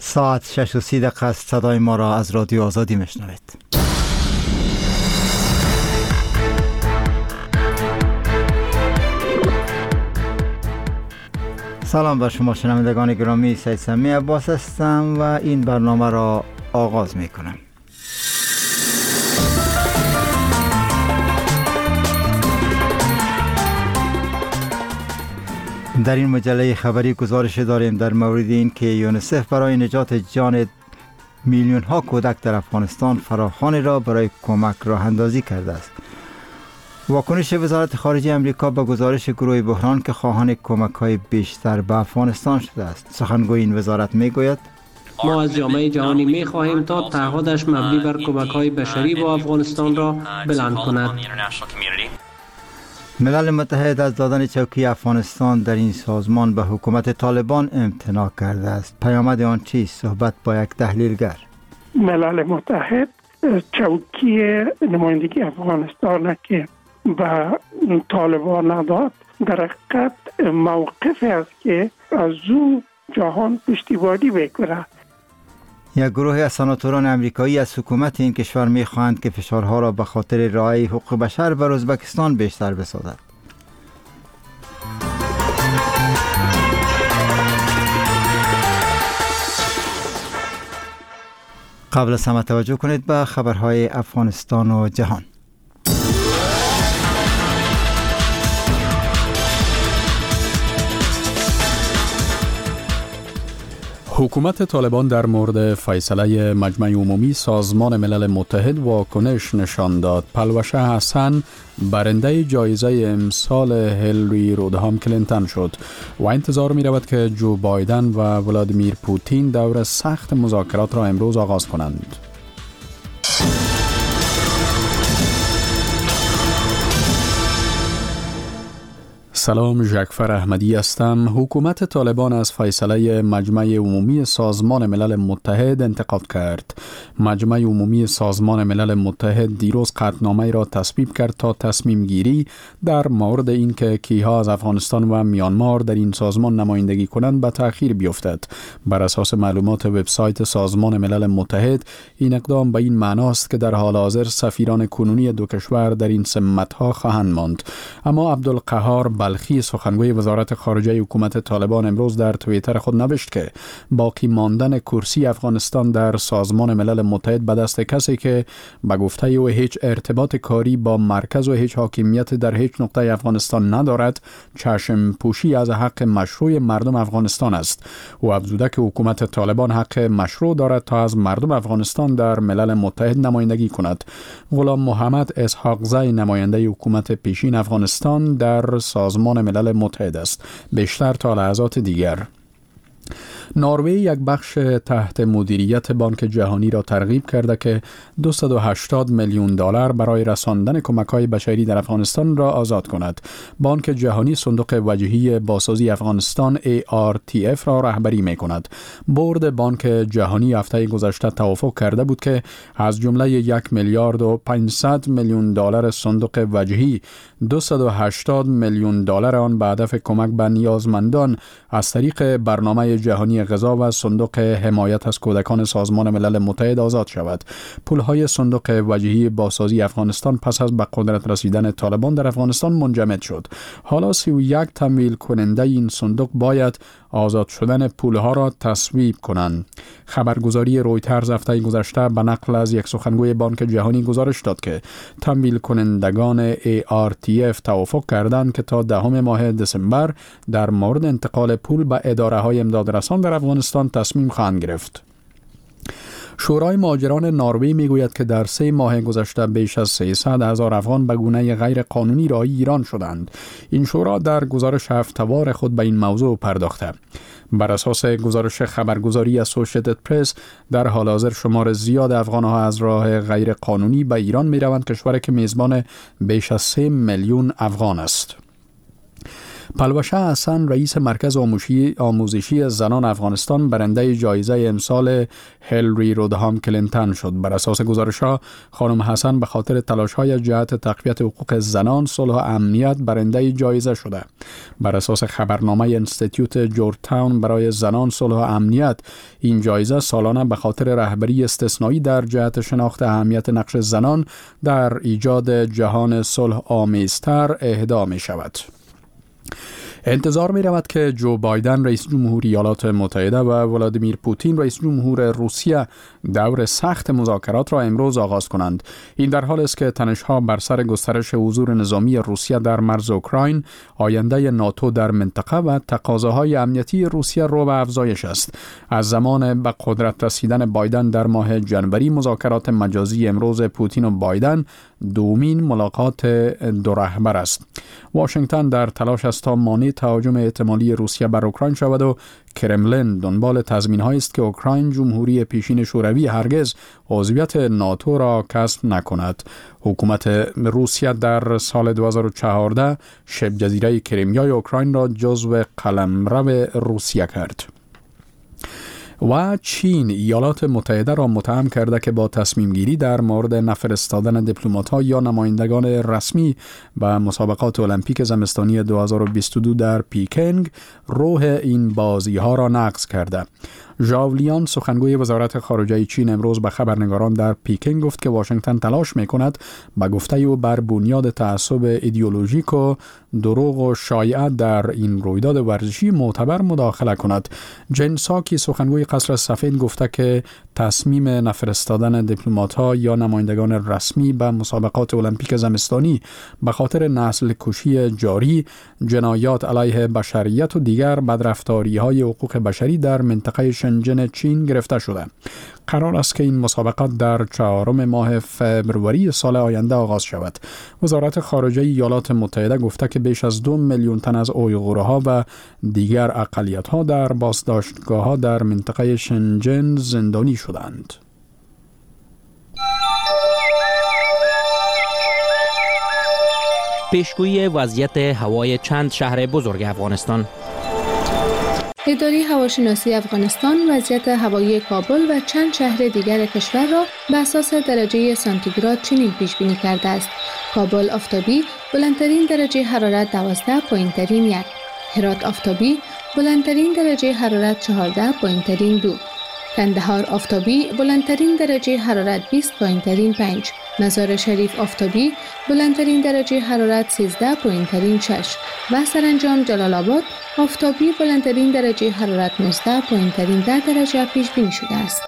ساعت 6:30 است. صدای ما را از رادیو آزادی میشنوید. سلام بر شما شنوندگان گرامی، سید سمی عباس هستم و این برنامه را آغاز می کنم. در این مجله خبری گزارش داریم در مورد این که یونیسف برای نجات جان میلیون ها کودک در افغانستان فراخوانی را برای کمک راه اندازی کرده است. واکنش وزارت خارجه امریکا به گزارش گروه بحران که خواهان کمک های بیشتر به افغانستان شده است. سخنگوی این وزارت می گوید ما از جامعه جهانی می خواهیم تا تعهدش مبنی بر کمک های بشری با افغانستان را بلند کند. ملل متحد از دادن چوکی افغانستان در این سازمان به حکومت طالبان امتناع کرده است. پیامد آن چیست؟ صحبت با یک تحلیلگر. ملل متحد چوکی نمایندگی افغانستان که به طالبان نداد در حقیقت موقفی است که از او جهان پشتیبانی میکنه. یک گروه از سناتوران امریکایی از حکومت این کشور میخواهند که فشارها را به خاطر رعایت حقوق بشر بر ازبکستان بیشتر بسازد. قبل از همه توجه کنید به خبرهای افغانستان و جهان. حکومت طالبان در مورد فیصله مجمع عمومی سازمان ملل متحد واکنش نشان داد. پلوشه حسن برنده جایزه امسال هیلری رودهام کلینتون شد و انتظار می رود که جو بایدن و ولادیمیر پوتین دور سخت مذاکرات را امروز آغاز کنند. سلام، جعفر احمدی هستم. حکومت طالبان از فیصله مجمع عمومی سازمان ملل متحد انتقاد کرد. مجمع عمومی سازمان ملل متحد دیروز قطعنامه را تصویب کرد تا تصمیم گیری در مورد اینکه کیها از افغانستان و میانمار در این سازمان نمایندگی کنند به تأخیر بیفتد. بر اساس معلومات وبسایت سازمان ملل متحد، این اقدام به این معناست که در حال حاضر سفیران کنونی دو کشور در این سمت‌ها خواهند ماند. اما عبدالقهار بلخی، سخنگوی وزارت خارجه حکومت طالبان، امروز در توییتر خود نوشت که باقی ماندن کرسی افغانستان در سازمان ملل متحد به دست کسی که به گفته او هیچ ارتباط کاری با مرکز و هیچ حاکمیت در هیچ نقطه افغانستان ندارد، چشم پوشی از حق مشروع مردم افغانستان است. او افزوده که حکومت طالبان حق مشروع دارد تا از مردم افغانستان در ملل متحد نمایندگی کند. غلام محمد اسحاق زی، نماینده حکومت پیشین افغانستان در سازمان ملل متحد است. بیشتر تا لحظات دیگر. نروژ یک بخش تحت مدیریت بانک جهانی را ترغیب کرده که 280 میلیون دلار برای رساندن کمک‌های بشری در افغانستان را آزاد کند. بانک جهانی صندوق وجهی بازسازی افغانستان ARTF را رهبری می‌کند. بورد بانک جهانی هفته گذشته توافق کرده بود که از جمله 1 میلیارد و 500 میلیون دلار صندوق وجهی 280 میلیون دلار آن به هدف کمک به نیازمندان از طریق برنامه جهانی غذا و صندوق حمایت از کودکان سازمان ملل متحد آزاد شود. پولهای صندوق وجهی بازسازی افغانستان پس از به قدرت رسیدن طالبان در افغانستان منجمد شد. حالا 31 تمویل کننده این صندوق باید آزاد شدن پولها را تصویب کنند. خبرگزاری رویترز هفته گذشته به نقل از یک سخنگوی بانک جهانی گزارش داد که تمویل کنندگان ARTF توافق کردند که تا 10 ماه دسامبر در مورد انتقال پول به اداره‌های امدادرسان در افغانستان تصمیم خواهند گرفت. شورای مهاجران نروژ میگوید که در 3 ماه گذشته بیش از 300,000 افغان به گونه غیر قانونی راهی ایران شدند. این شورا در گزارش هفته‌وار خود به این موضوع پرداخته. بر اساس گزارش خبرگزاری اسوسییتد پرس، در حال حاضر شمار زیاد افغان‌ها از راه غیر قانونی به ایران می‌روند، کشوری که میزبان بیش از 3 میلیون افغان است. پلوشه حسن رئیس مرکز آموزشی زنان افغانستان برنده جایزه امسال هیلری رودهام کلینتون شد. بر اساس گزارش‌ها خانم حسن به خاطر تلاش‌های جهت تقویت حقوق زنان، صلح و امنیت برنده جایزه شده. بر اساس خبرنامه انستیتوت جورج تاون برای زنان، صلح و امنیت، این جایزه سالانه به خاطر رهبری استثنایی در جهت شناخت اهمیت نقش زنان در ایجاد جهان صلح آمیزتر اهدا می شود. انتظار می رود که جو بایدن رئیس جمهور ایالات متحده و ولادیمیر پوتین رئیس جمهور روسیه دور سخت مذاکرات را امروز آغاز کنند. این در حالی است که تنش‌ها بر سر گسترش حضور نظامی روسیه در مرز اوکراین، آینده ناتو در منطقه و تقاضاهای امنیتی روسیه رو به افزایش است. از زمان به قدرت رسیدن بایدن در ماه جنوری، مذاکرات مجازی امروز پوتین و بایدن دومین ملاقات دو رهبر است. واشنگتن در تلاش است تا مانع تهاجم احتمالی روسیه بر اوکراین شود و کرملین دنبال تضمین‌هایی است که اوکراین جمهوری پیشین شوروی هرگز عضویت ناتو را کسب نکند. حکومت روسیه در سال 2014 شبه جزیره کریمیای اوکراین را جزو قلمرو روسیه کرد. و چین ایالات متحده را متهم کرده که با تصمیم گیری در مورد نفرستادن دیپلمات‌ها یا نمایندگان رسمی به مسابقات المپیک زمستانی 2022 در پیکنگ روح این بازی‌ها را نقض کرده. ژاو لیان سخنگوی وزارت خارجه چین امروز به خبرنگاران در پیکنگ گفت که واشنگتن تلاش می‌کند به گفته او بر بنیاد تعصب ایدئولوژیک و دروغ و شایعه در این رویداد ورزشی معتبر مداخله کند. جن ساکی سخنگوی قصر سفید گفته که تصمیم نفرستادن دیپلمات‌ها یا نمایندگان رسمی به مسابقات المپیک زمستانی به خاطر نسل کشی جاری، جنایات علیه بشریت و دیگر بدرفتاری‌های حقوق بشری در منطقه شنژن چین گرفته شده. قرار است که این مسابقات در 4 ماه فوریه سال آینده آغاز شود. وزارت خارجه ایالات متحده گفته که بیش از 2 میلیون تن از اویغورها و دیگر اقلیت‌ها در بازداشتگاه‌ها در منطقه شنژن زندانی شدند. پیشگویی وضعیت هوای چند شهر بزرگ افغانستان. اداره هواشناسی افغانستان وضعیت هوایی کابل و چند شهر دیگر کشور را به اساس درجه سانتیگراد چنین پیش بینی کرده است: کابل آفتابی، بلندترین درجه حرارت 12، پایین‌ترین 1. هرات آفتابی، بلندترین درجه حرارت 14، پایین‌ترین 2. کندهار آفتابی، بلندترین درجه حرارت 20، پایین‌ترین 5. مزار شریف آفتابی، بلندترین درجه حرارت 13، پایین‌ترین 6. و سرانجام جلال آباد آفتابی، بلندترین درجه حرارت 19، پایین‌ترین 10 درجه پیش بینی شده است.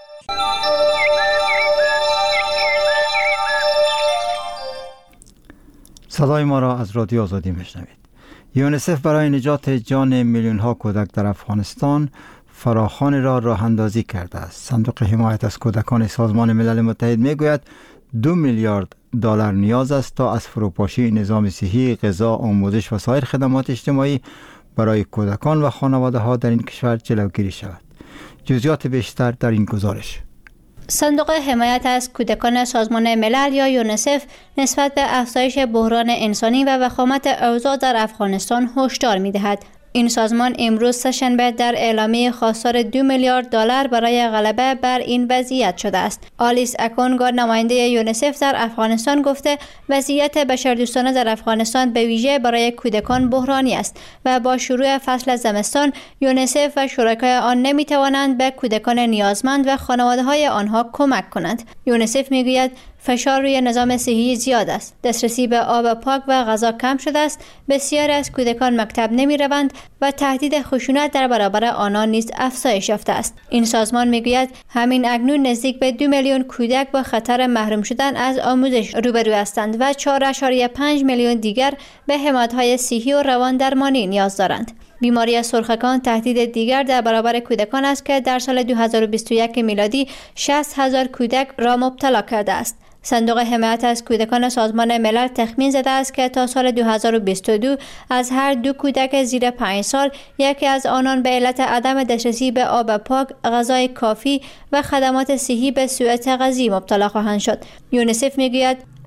صدای ما را از رادیو آزادی میشنوید. یونیسف برای نجات جان میلیون ها کودک در افغانستان فراخوان را راه اندازی کرده است. صندوق حمایت از کودکان سازمان ملل متحد میگوید 2 میلیارد دلار نیاز است تا از فروپاشی نظام صحی، غذا، آموزش و سایر خدمات اجتماعی برای کودکان و خانواده ها در این کشور جلوگیری شود. جزئیات بیشتر در این گزارش. صندوق حمایت از کودکان سازمان ملل یا یونیسف نسبت به افزایش بحران انسانی و وخامت اوضاع در افغانستان هشدار می‌دهد. این سازمان امروز سه‌شنبه در اعلامیه خواستار 2 میلیارد دلار برای غلبه بر این وضعیت شده است. آلیس اکونگا، نماینده یونیسف در افغانستان، گفته وضعیت بشردوستانه در افغانستان به ویژه برای کودکان بحرانی است و با شروع فصل زمستان یونیسف و شرکای آن نمی‌توانند به کودکان نیازمند و خانواده‌های آنها کمک کنند. یونیسف می‌گوید فشار روی نظام صحی زیاد است. دسترسی به آب پاک و غذا کم شده است. بسیاری از کودکان مکتب نمی روند و تهدید خشونت در برابر آنان نیز افزایش یافته است. این سازمان میگوید همین اکنون نزدیک به 2 میلیون کودک با خطر محروم شدن از آموزش روبرو هستند و 4.5 میلیون دیگر به حمایت‌های صحی و روان درمانی نیاز دارند. بیماری سرخکان تهدید دیگر در برابر کودکان است که در سال 2021 میلادی 60,000 کودک را مبتلا کرده است. صندوق حمایت از کودکان سازمان ملل تخمین زده است که تا سال 2022 از هر 2 کودک زیر 5 سال یکی از آنان به علت عدم دسترسی به آب پاک، غذای کافی و خدمات صحی به سوء تغذیه مبتلا خواهند شد. یونیسف میگوید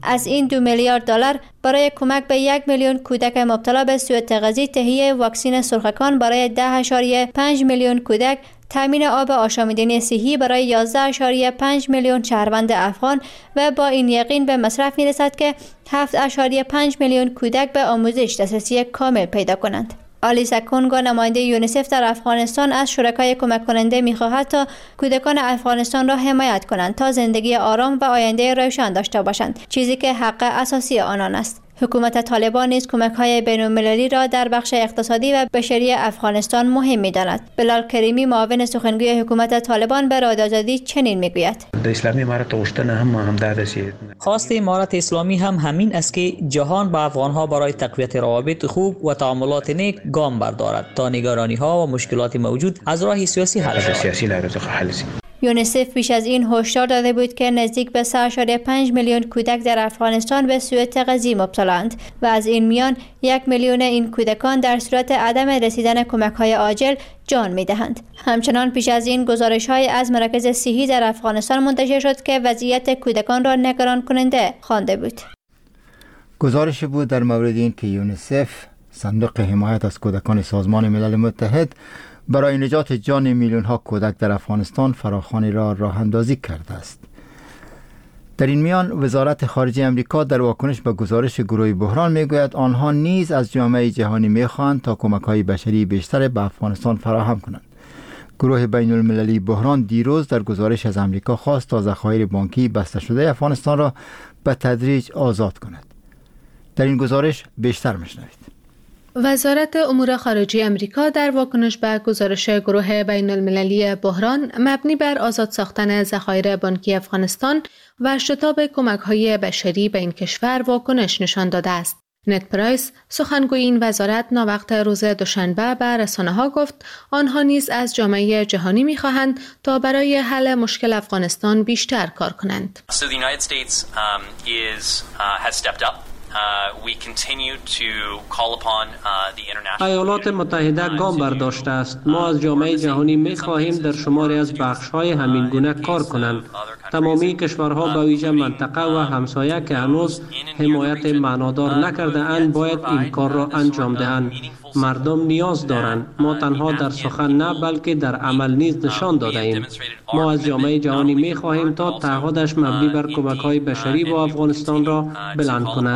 از این 2 میلیارد دلار برای کمک به 1 میلیون کودک مبتلا به سوء تغذیه تهیه واکسن سرخکان برای 10.5 میلیون کودک، تامین آب آشامیدنی صحی برای 11.5 میلیون شهروند افغان و با این یقین به مصرف می‌رسد که 7.5 میلیون کودک به آموزش دسترسی کامل پیدا کنند. آلیسا کونگو نماینده یونیسف در افغانستان از شرکای کمک کننده می‌خواهد تا کودکان افغانستان را حمایت کنند تا زندگی آرام و آینده روشن داشته باشند، چیزی که حق اساسی آنان است. حکومت طالبان نیز کمک‌های بین‌المللی را در بخش اقتصادی و بشری افغانستان مهم می‌داند. بلال کریمی معاون سخنگوی حکومت طالبان به رادیو آزادی چنین می‌گوید: خواست امارت اسلامی هم همین است که جهان با افغان‌ها برای تقویت روابط خوب و تعاملات نیک گام بردارد تا نگرانی‌ها و مشکلات موجود از راه سیاسی حل شود. یونیسف پیش از این هشدار داده بود که نزدیک به 3.5 میلیون کودک در افغانستان به سوء تغذیه مبتلااند و از این میان 1 میلیون این کودکان در صورت عدم رسیدن کمک‌های عاجل جان می‌دهند. همچنان پیش از این گزارش‌های از مراکز صحی در افغانستان منتشر شد که وضعیت کودکان را نگران کننده خوانده بود. گزارش بود در مورد این که یونیسف، صندوق حمایت از کودکان سازمان ملل متحد، برای نجات جان میلیون ها کودک در افغانستان فراخوانی را راه اندازی کرده است. در این میان وزارت خارجه امریکا در واکنش به گزارش گروه بحران میگوید آنها نیز از جامعه جهانی میخواهند تا کمک‌های بشری بیشتر به افغانستان فراهم کنند. گروه بین المللی بحران دیروز در گزارش از امریکا خواست تا ذخایر بانکی بسته شده افغانستان را به تدریج آزاد کند. در این گزارش بیشتر میشنوید. وزارت امور خارجه امریکا در واکنش به گزارش گروه بین المللی بحران مبنی بر آزاد ساختن ذخایر بانکی افغانستان و شتاب کمک‌های بشری به این کشور واکنش نشان داده است. نت پرایس، سخنگوی این وزارت، ناوقت روز دوشنبه به رسانه‌ها گفت آنها نیز از جامعه جهانی می‌خواهند تا برای حل مشکل افغانستان بیشتر کار کنند. ایالات متحده گام برداشته است. ما از جامعه جهانی می خواهیم در شماری از بخش‌های همین گونه کار کنند. تمامی کشورها به ویژه منطقه و همسایه که هنوز حمایت معنادار نکرده اند باید این کار را انجام دهند. مردم نیاز دارند. ما تنها در سخن نه بلکه در عمل نیز نشان داده ایم. ما از جامعه جهانی می خواهیم تا تعهدش مبنی بر کمک‌های بشری با افغانستان را بلند کند.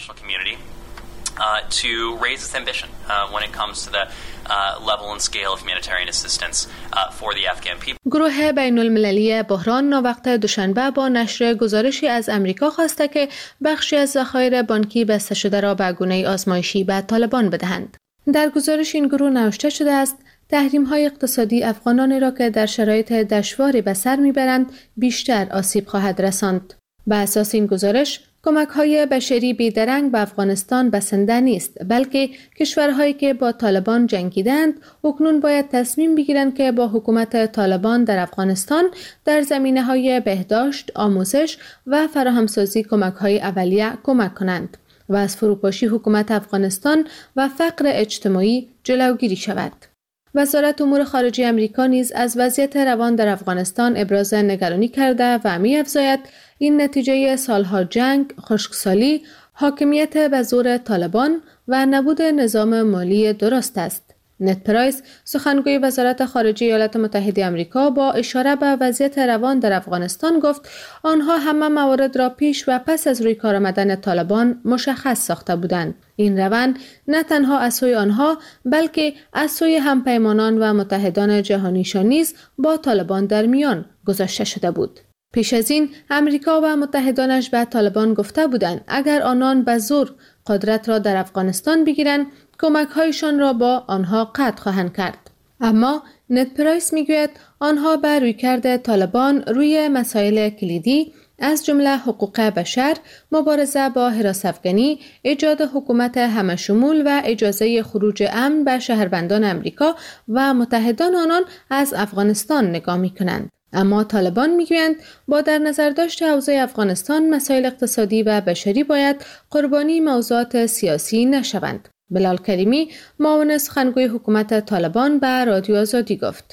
To raise its ambition when it comes to the level and scale of humanitarian assistance for the Afghan people. گروه بین المللی بحران ناوقت دوشنبه با نشر گزارشی از امریکا خواسته که بخشی از ذخایر بانکی بسته شده را به گونه آزمایشی به طالبان بدهند. در گزارش این گروه نوشته شده است تحریم‌های اقتصادی افغانان را که در شرایط دشواری به سر می‌برند بیشتر آسیب خواهد رساند. به اساس این گزارش کمک‌های بشری بی‌درنگ به افغانستان بسنده نیست، بلکه کشورهایی که با طالبان جنگیدند اکنون باید تصمیم بگیرند که با حکومت طالبان در افغانستان در زمینه‌های بهداشت، آموزش و فراهمسازی کمک‌های اولیه کمک کنند و از فروپاشی حکومت افغانستان و فقر اجتماعی جلوگیری شود. وزارت امور خارجه امریکا نیز از وضعیت روان در افغانستان ابراز نگرانی کرده و می‌افزاید این نتیجه سالها جنگ، خشکسالی، حاکمیت به زور طالبان و نبود نظام مالی درست است. نت پرایس، سخنگوی وزارت خارجه ایالات متحده آمریکا، با اشاره به وضعیت روان در افغانستان گفت آنها همه موارد را پیش و پس از روی کار آمدن طالبان مشخص ساخته بودند. این روند نه تنها از سوی آنها بلکه از سوی همپیمانان و متحدان جهانیشان نیز با طالبان در میان گذاشته شده بود. پیش از این امریکا و متحدانش به طالبان گفته بودند اگر آنان به زور قدرت را در افغانستان بگیرند کمک‌هایشان را با آنها قطع خواهند کرد. اما نت پرایس میگوید آنها به رویکرد طالبان روی مسائل کلیدی از جمله حقوق بشر، مبارزه با هراس‌افکنی، ایجاد حکومت همه‌شمول و اجازه خروج امن به شهروندان امریکا و متحدان آنان از افغانستان نگاه می‌کنند. اما طالبان میگویند با در نظر داشت اوضاع افغانستان مسائل اقتصادی و بشری باید قربانی موضوعات سیاسی نشوند. بلال کریمی معاون سخنگوی حکومت طالبان به رادیو آزادی گفت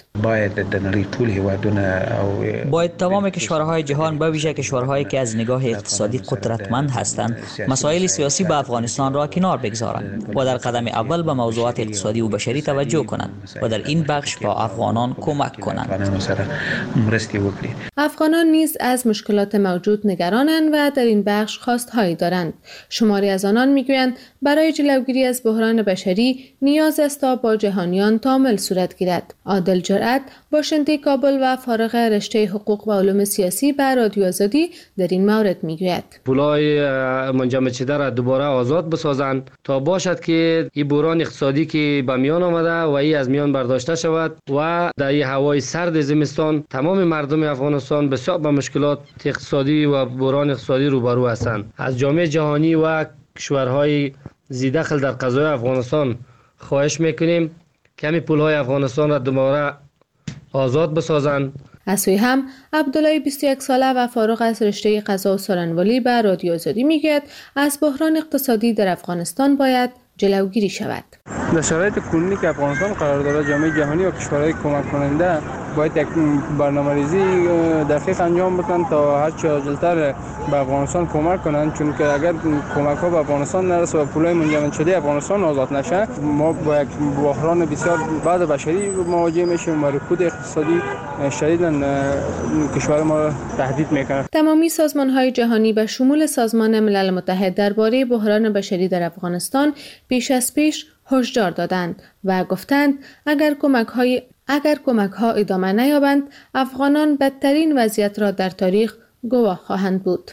باید تمام کشورهای جهان به ویژه کشورهایی که از نگاه اقتصادی قدرتمند هستند مسائل سیاسی به افغانستان را کنار بگذارند و در قدم اول به موضوعات اقتصادی و بشری توجه کنند و در این بخش به افغانان کمک کنند. افغانان نیز از مشکلات موجود نگرانند و در این بخش خواستهایی دارند. شماری از آنان میگویند برای جلوگیری از بحران بشری نیاز است تا با جهانیان تعامل صورت گیرد. عادل جرأت باشنده کابل و فارغ رشته حقوق و علوم سیاسی به رادیو آزادی در این مورد میگوید پولای منجمد شده را دوباره آزاد بسازند تا باشد که این بحران اقتصادی که به میان آمده و این از میان برداشته شود و در این هوای سرد زمستان تمام مردم افغانستان بسیار با مشکلات اقتصادی و بحران اقتصادی روبرو هستند. از جامعه جهانی و کشورهای ذی‌دخل در قضای افغانستان خواهش میکنیم کمی پولهای افغانستان را دوباره آزاد بسازند. از سوی هم عبدالله 21 ساله و فارغ از رشته قضا و سارنوالی به رادیو آزادی میگوید از بحران اقتصادی در افغانستان باید جلوگیری شود. در شرایط کنونی که افغانستان قرار دارد جامعه جهانی و کشورهای کمک کننده باید یک برنامه‌ریزی دقیق انجام بدن تا هر چه عاجل‌تر به افغانستان کمک کنند، چون که اگر کمک ها به افغانستان نرسه و پولای منجمد شده افغانستان آزاد نشه ما با یک بحران بسیار بد بشری مواجه میشیم و رکود اقتصادی شدیداً کشور ما را تهدید میکنه. تمامی سازمان‌های جهانی به شمول سازمان ملل متحد درباره بحران بشری در افغانستان پیش از پیش هشدار دادند و گفتند اگر کمک‌ها ادامه نیابند افغانان بدترین وضعیت را در تاریخ گواه خواهند بود.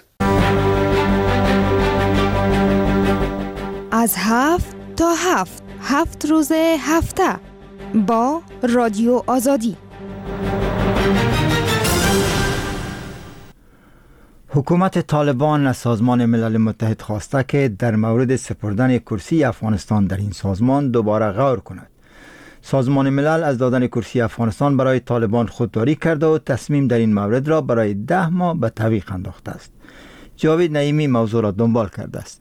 از 7 تا 7 روز هفته با رادیو آزادی. حکومت طالبان از سازمان ملل متحد خواسته که در مورد سپردن کرسی افغانستان در این سازمان دوباره غور کند. سازمان ملل از دادن کرسی افغانستان برای طالبان خودداری کرده و تصمیم در این مورد را برای 10 ماه به تعویق انداخته است. جاوید نعیمی موضوع را دنبال کرده است.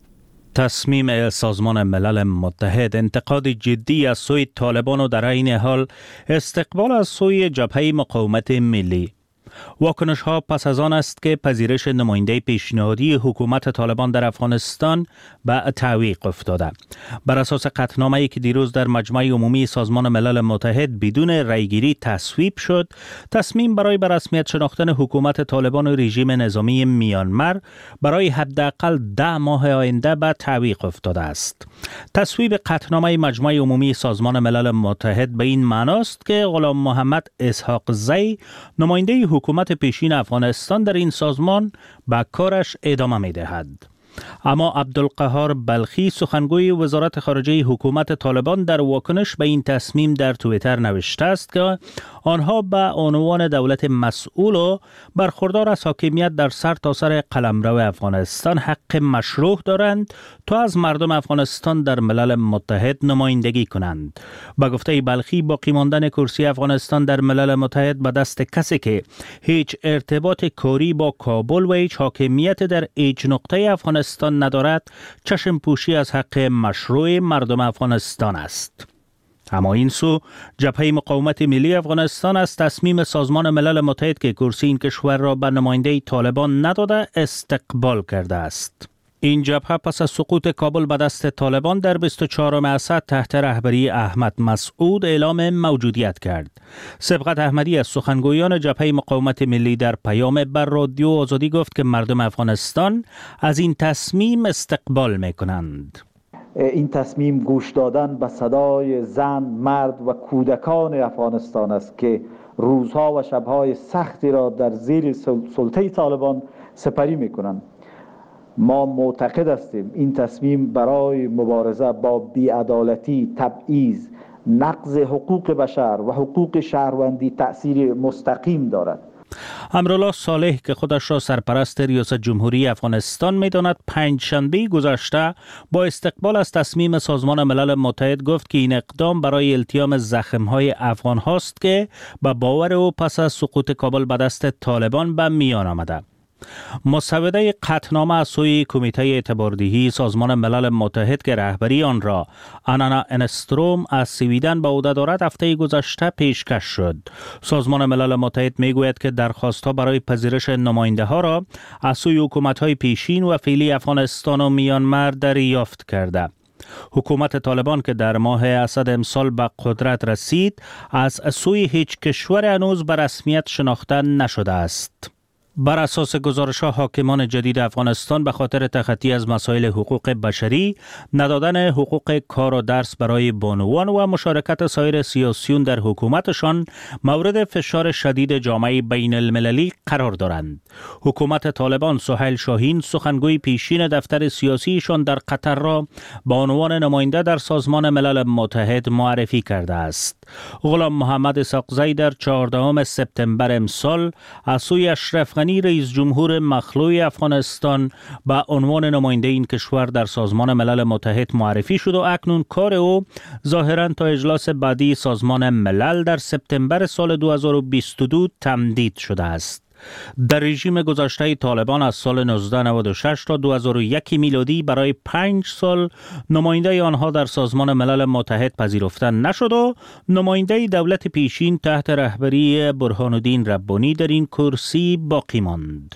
تصمیم سازمان ملل متحد انتقاد جدی از سوی طالبان و در عین حال استقبال از سوی جبهه مقاومت ملی. واکنش ها پس از آن است که پذیرش نماینده پیشنهادی حکومت طالبان در افغانستان به تعویق افتاده. بر اساس قطعنامه‌ای که دیروز در مجمع عمومی سازمان ملل متحد بدون رأیگیری تصویب شد، تصمیم برای به رسمیت شناختن حکومت طالبان و رژیم نظامی میانمار برای حداقل 10 ماه آینده به تعویق افتاده است. تصویب قطعنامه مجمع عمومی سازمان ملل متحد به این معناست که غلام محمد اسحاق زی نماینده حکومت پیشین افغانستان در این سازمان به کارش ادامه می دهد. اما عبدالقهار بلخی سخنگوی وزارت خارجه حکومت طالبان در واکنش به این تصمیم در توییتر نوشته است که آنها به عنوان دولت مسئول و برخوردار از حاکمیت در سرتاسر قلمرو افغانستان حق مشروع دارند تا از مردم افغانستان در ملل متحد نمایندگی کنند. با گفته بلخی باقی ماندن کرسی افغانستان در ملل متحد به دست کسی که هیچ ارتباط کاری با کابل و هیچ حاکمیت در هیچ نقطه افغانستان ندارد چشم پوشی از حق مشروع مردم افغانستان است. اما این سو جبهه مقاومت ملی افغانستان از تصمیم سازمان ملل متحد که کرسی این کشور را به نماینده طالبان نداده استقبال کرده است. این جبهه پس از سقوط کابل به دست طالبان در 24 اسد تحت رهبری احمد مسعود اعلام موجودیت کرد. سبقت احمدی از سخنگویان جبهه مقاومت ملی در پیام بر رادیو آزادی گفت که مردم افغانستان از این تصمیم استقبال می‌کنند. این تصمیم گوش دادن به صدای زن، مرد و کودکان افغانستان است که روزها و شبهای سختی را در زیر سلطه طالبان سپری می‌کنند. ما معتقد هستیم این تصمیم برای مبارزه با بی‌عدالتی، تبعیض، نقض حقوق بشر و حقوق شهروندی تأثیر مستقیم دارد. امرالله صالح که خودش را سرپرست ریاست جمهوری افغانستان می‌داند پنجشنبه گذشته با استقبال از تصمیم سازمان ملل متحد گفت که این اقدام برای التیام زخم‌های افغان هاست که به باور او پس از سقوط کابل به دست طالبان به میان آمده. مسوده قطعنامه از سوی کمیته اعتباردهی سازمان ملل متحد که رهبری آن را آنانا انستروم از سویدن به عهده دارد هفته گذشته پیشکش شد. سازمان ملل متحد میگوید که درخواست‌ها برای پذیرش نماینده‌ها را از سوی حکومت‌های پیشین و فعلی افغانستان و میانمار دریافت کرده. حکومت طالبان که در ماه اسد امسال به قدرت رسید از سوی هیچ کشور هنوز به رسمیت شناخته نشده است. بر اساس گزارش‌ها حاکمان جدید افغانستان به خاطر تخطی از مسائل حقوق بشری، ندادن حقوق کار و درس برای بانوان و مشارکت سایر سیاسیون در حکومتشان مورد فشار شدید جامعه بین المللی قرار دارند. حکومت طالبان سهیل شاهین سخنگوی پیشین دفتر سیاسیشان در قطر را به عنوان نماینده در سازمان ملل متحد معرفی کرده است. غلام محمد اسحاقزی در 14 سپتامبر امسال از سوی اشرف غنی رئیس جمهور مخلوع افغانستان به عنوان نماینده این کشور در سازمان ملل متحد معرفی شد و اکنون کار او ظاهراً تا اجلاس بعدی سازمان ملل در سپتامبر سال 2022 تمدید شده است. در رژیم گذشته طالبان از سال 1996 تا 2001 میلادی برای 5 سال نماینده آنها در سازمان ملل متحد پذیرفته نشد و نماینده دولت پیشین تحت رهبری برهان الدین ربانی در این کرسی باقی ماند.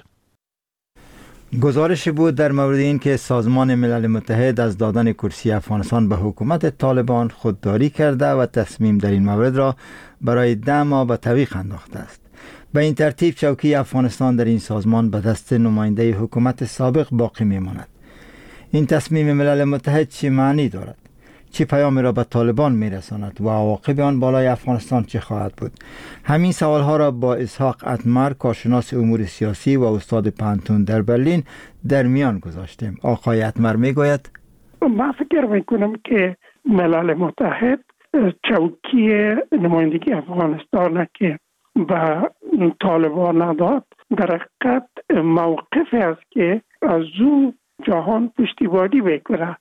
گزارش بود در مورد این که سازمان ملل متحد از دادن کرسی افغانستان به حکومت طالبان خودداری کرده و تصمیم در این مورد را برای 10 ماه به تعویق انداخته است. به این ترتیب چوکی افغانستان در این سازمان به دست نماینده حکومت سابق باقی میماند. این تصمیم ملل متحد چه معنی دارد؟ چه پیامی را به طالبان میرساند و عواقب آن بالای افغانستان چه خواهد بود؟ همین سوالها را با اسحاق اتمر، کارشناس امور سیاسی و استاد پانتون در برلین در میان گذاشتیم. آقای اتمر میگوید من فکر میکنم که ملل متحد چوکی نمایندگی افغانستان که به طالبان نداد در حقیقت موقفی است که از او جهان پشتیبانی میکنه.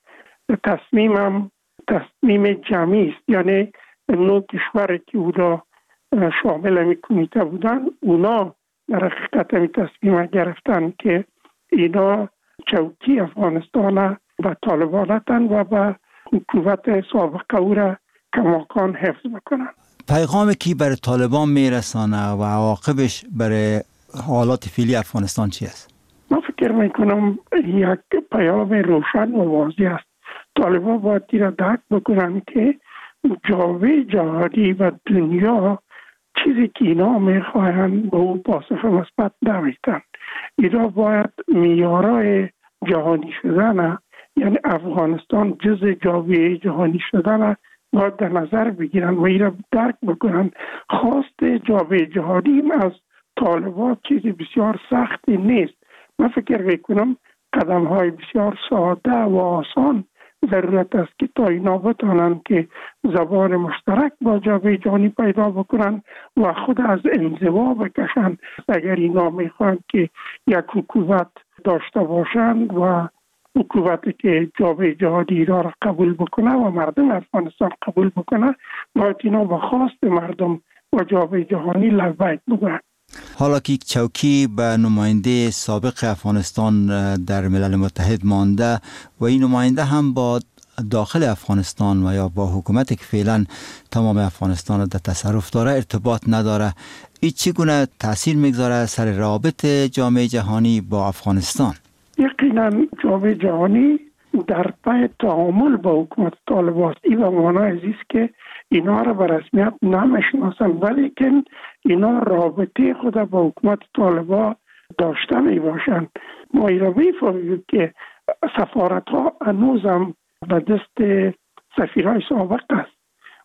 تصمیم جمعی است، یعنی 9 کشور که او را شامل این کمیته بودن اونا در حقیقت این تصمیم گرفتن که اینا چوکی افغانستان به طالبانتن و به حکومت سابقه او را کماکان حفظ بکنن. پیغامی که برای طالبان میرسانه و عواقبش برای حالات فعلی افغانستان چی است؟ من فکر میکنم یک پیام روشن و واضح است. طالبان باید را درک بکنن که جامعه جهانی و دنیا چیزی که اینا میخواهند به اون پاسخ مثبت نمیدن. اینا باید معیارهای جهانی شدن، یعنی افغانستان جزء جامعه جهانی شدن باید در نظر بگیرن و این را درک بکنن. خواست جامعه جهانی از طالبان چیز بسیار سختی نیست. من فکر میکنم قدم های بسیار ساده و آسان ضرورت است که تا اینا بتانن که زبان مشترک با جامعه جهانی پیدا بکنن و خود از انزوا بکشن. اگر اینا میخوان که یک حکومت داشته باشند و حکومتی که جامعه جهانی را قبول بکنه و مردم افغانستان قبول بکنه، باید اینا با خواست مردم و جامعه جهانی لبیک بگویند. حالا که یک چوکی به نماینده سابق افغانستان در ملل متحد مانده و این نماینده هم با داخل افغانستان و یا با حکومتی که فعلا تمام افغانستان در تصرف داره ارتباط نداره، این چگونه تاثیر میگذاره سر رابط جامعه جهانی با افغانستان؟ یقینا جامعه جهانی در پی تعامل با حکومت طالبان است. این به معنای است که اینا را به رسمیت نمیشناسند، ولیکن اینا رابطه خود با حکومت طالبان داشته می باشند. ما این را می‌فهمیم که سفارت ها هنوز هم به دست سفیرای سابق است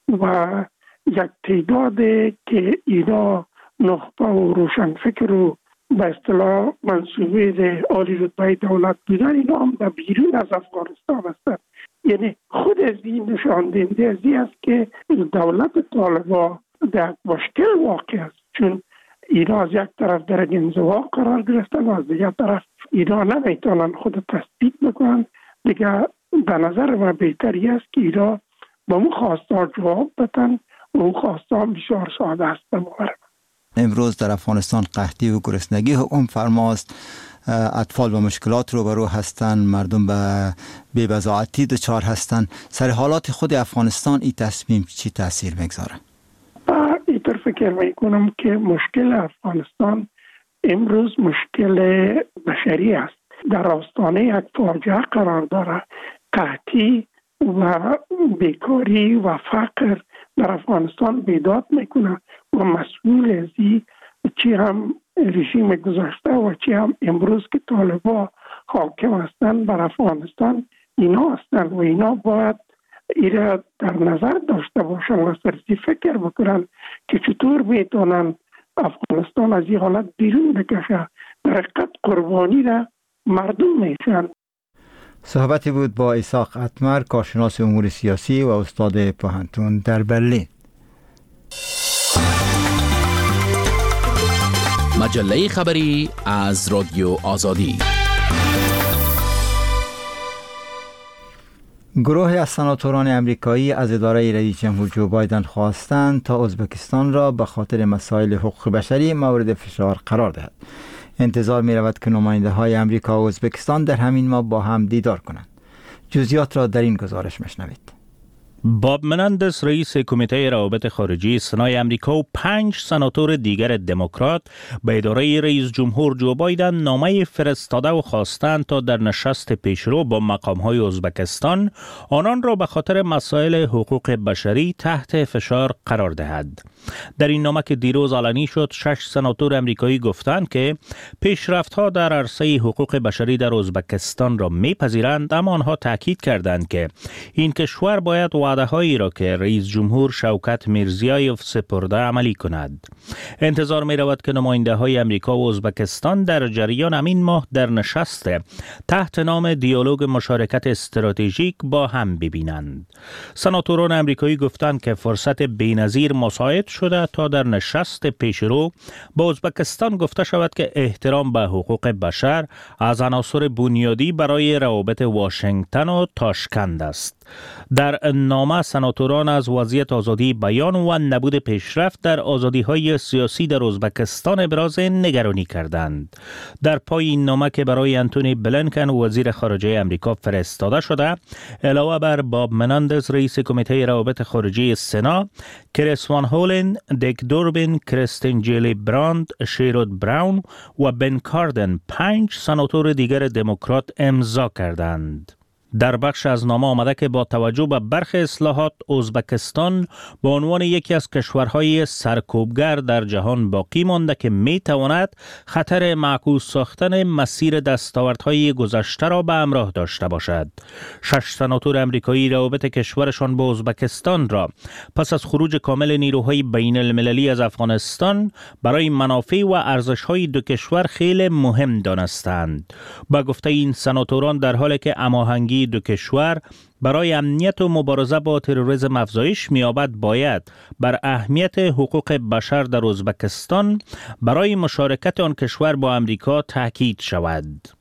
و یک تعداد که اینا نخبه و روشنفکر و به اصطلاح منصوبه عالی رتبه دولت بودن، اینا هم در بیرون از افغانستان هستند. یعنی خود از این نشان دهنده از این است که دولت طالبان در مشکل واقع است، چون اینا از یک طرف در انزوا قرار گرفتن و از دیگر طرف اینا نمیتونن خود تثبیت بکنن. دیگه به نظر من بهتری است که اینا با اون خواسته جواب بدن و اون خواسته بسیار ساده است. امروز در افغانستان قحطی و گرسنگی حکم فرماست. اطفال با مشکلات روبرو هستند، مردم به بی‌بضاعتی دچار هستند. سر حالات خود افغانستان این تصمیم چی تاثیر میگذاره؟ اینطور فکر میکنم که مشکل افغانستان امروز مشکل بشری است، در آستانه یک فاجعه قرار داره. قحطی و بیکاری و فقر در افغانستان بیداد میکنه و مسئول از این چی هم رژیم گذشته و چی هم امروز که طالبان حاکم هستند بر افغانستان اینا هستند و اینا باید ایره در نظر داشته باشن و سرسی فکر بکنن که چطور میتونن افغانستان از این حالت بیرون بکشه. در حقیقت قربانی را مردم میشن. صحبتی بود با اسحاق اتمر، کارشناس امور سیاسی و استاد پوهنتون در برلین. مجله خبری از رادیو آزادی. گروه از سناتوران امریکایی از اداره رئیس جمهور جو بایدن خواستند تا ازبکستان را به خاطر مسائل حقوق بشری مورد فشار قرار دهد. انتظار می رود که نماینده های امریکا و ازبکستان در همین ماه با هم دیدار کنند. جزئیات را در این گزارش مشنوید. باب منندس رئیس کمیته روابط خارجی سنای امریکا و 5 سناتور دیگر دموکرات به اداره رئیس جمهور جو بایدن نامه فرستاده و خواستند تا در نشست پیشرو با مقام‌های ازبکستان آنان را به خاطر مسائل حقوق بشری تحت فشار قرار دهد. در این نامه که دیروز علنی شد، 6 سناتور امریکایی گفتند که پیشرفت‌ها در عرصه حقوق بشری در ازبکستان را می‌پذیرند، اما آنها تاکید کردند که این کشور باید وعده‌هایی را که رئیس جمهور شوکت میرزیایوف سپرده عملی کند. انتظار می رود که نماینده‌های امریکا و ازبکستان در جریان همین ماه در نشست تحت نام دیالوگ مشارکت استراتژیک با هم ببینند. سناتوران امریکایی گفتند که فرصت بی‌نظیر مساعد شده تا در نشست پیشرو با ازبکستان گفته شود که احترام به حقوق بشر از عناصر بنیادی برای روابط واشنگتن و تاشکند است. در نامه سناتوران از وضعیت آزادی بیان و نبود پیشرفت در آزادی‌های سیاسی در ازبکستان ابراز نگرانی کردند. در پای این نامه که برای انتونی بلینکن وزیر خارجه امریکا فرستاده شده، علاوه بر باب منندز رئیس کمیته روابط خارجی سنا، کریس وان هولن، دیک دوربین، کریستین جیلی براند، شیرود براون و بن کاردن 5 سناتور دیگر دموکرات امضا کردند. در بخش از نامه آمده که با توجه به برخی اصلاحات ازبکستان به عنوان یکی از کشورهای سرکوبگر در جهان باقی مانده که می تواند خطر معکوس ساختن مسیر دستاوردهای گذشته را به همراه داشته باشد. 6 سناتور امریکایی روابط کشورشان با ازبکستان را پس از خروج کامل نیروهای بین المللی از افغانستان برای منافع و ارزش‌های دو کشور خیلی مهم دانستند. با گفته این سناتوران، در حالی که هماهنگی دو کشور برای امنیت و مبارزه با تروریسم افزایش می‌یابد، باید بر اهمیت حقوق بشر در ازبکستان برای مشارکت آن کشور با امریکا تاکید شود.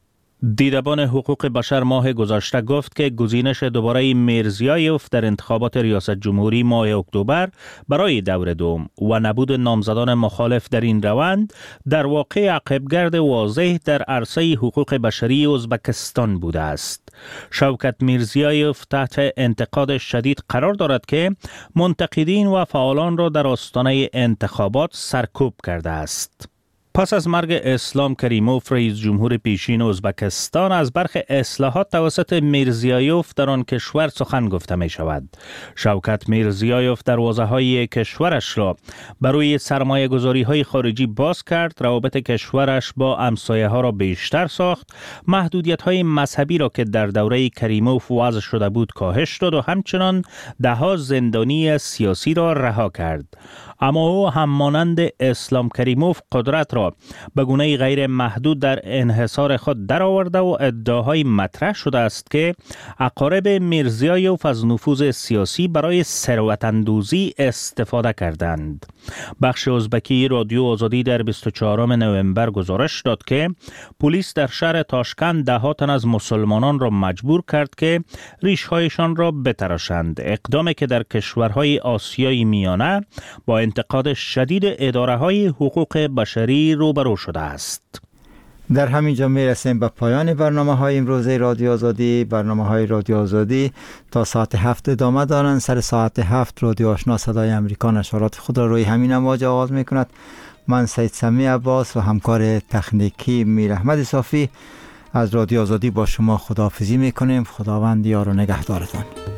دیدبان حقوق بشر ماه گذشته گفت که گزینش دوباره میرزیایوف در انتخابات ریاست جمهوری ماه اکتبر برای دور دوم و نبود نامزدان مخالف در این روند در واقع عقبگرد واضح در عرصه حقوق بشری ازبکستان بوده است. شوکت میرزیایوف تحت انتقاد شدید قرار دارد که منتقدین و فعالان را در آستانه انتخابات سرکوب کرده است. پس از مرگ اسلام کریموف رئیس جمهور پیشین ازبکستان، از برخی اصلاحات توسط میرزیایوف در آن کشور سخن گفته می شود. شوکت میرزیایوف دروازه‌های کشورش را برای سرمایه گذاری های خارجی باز کرد، روابط کشورش با همسایه ها را بیشتر ساخت، محدودیت های مذهبی را که در دوره کریموف وضع شده بود کاهش داد و همچنان ده‌ها زندانی سیاسی را رها کرد. اما او هم مانند اسلام کریموف قدرت را به گونه غیر محدود در انحصار خود درآورده و ادعاهای مطرح شده است که اقارب میرزیایوف از نفوذ سیاسی برای ثروت‌اندوزی استفاده کردند. بخش ازبکی رادیو آزادی در 24 نوامبر گزارش داد که پلیس در شهر تاشکند 10 تن از مسلمانان را مجبور کرد که ریش‌هایشان را بتراشند، اقدامی که در کشورهای آسیای میانه با انتقاد شدید اداره‌های حقوق بشری روبرو شده است. در همین جا می رسیم به پایان برنامه‌های امروزه رادیو آزادی. برنامه‌های رادیو آزادی تا ساعت 7 ادامه دارند. سر ساعت 7 رادیو آشنا صدای امریکا نشرات خود را روی همین امواج آغاز می‌کند. من سید سمی عباس و همکار تکنیکی میر احمد صافی از رادیو آزادی با شما خداحافظی می‌کنیم. خداوند یار و نگهدارتان.